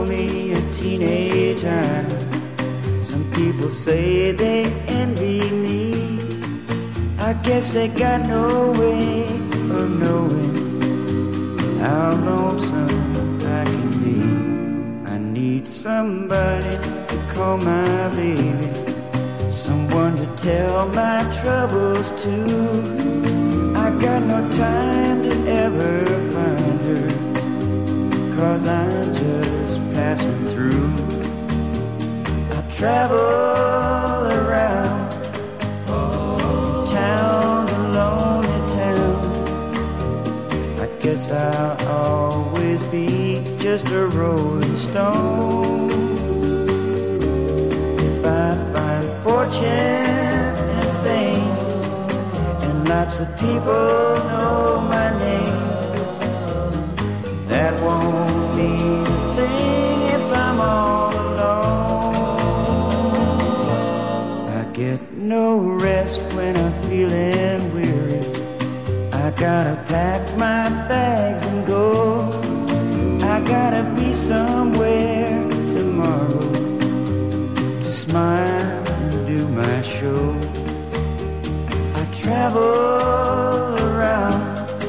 me a teenage idol. Some people say they envy me. I guess they got no way of knowing how lonesome I can be. I need somebody to call my baby, someone to tell my troubles to. I got no time to ever find her, 'cause I'm just passing through. I travel around town to lonely town. I guess I'll always be just a rolling stone. If I find fortune and fame, and lots of people know my name, that won't mean a thing if I'm all alone. I get no rest when I'm feeling weary. I gotta pack my bags and go. I gotta be somewhere tomorrow to smile and do my show. I travel around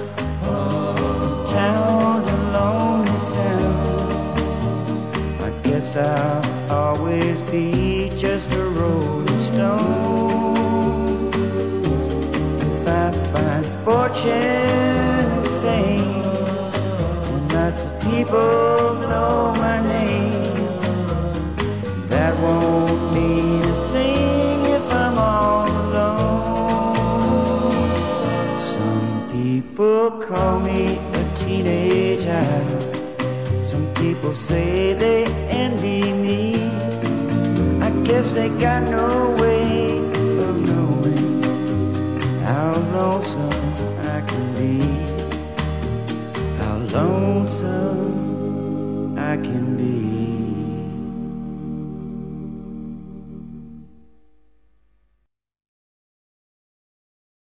town to lonely town. I guess I'll always be just a rolling stone. If I find fortune and fame, and lots of people know my name, that won't mean a thing if I'm all alone. Some people call me a teenage idol. Some people say they envy me. I guess they got no way of knowing how lonesome I can be, how lonesome I can be.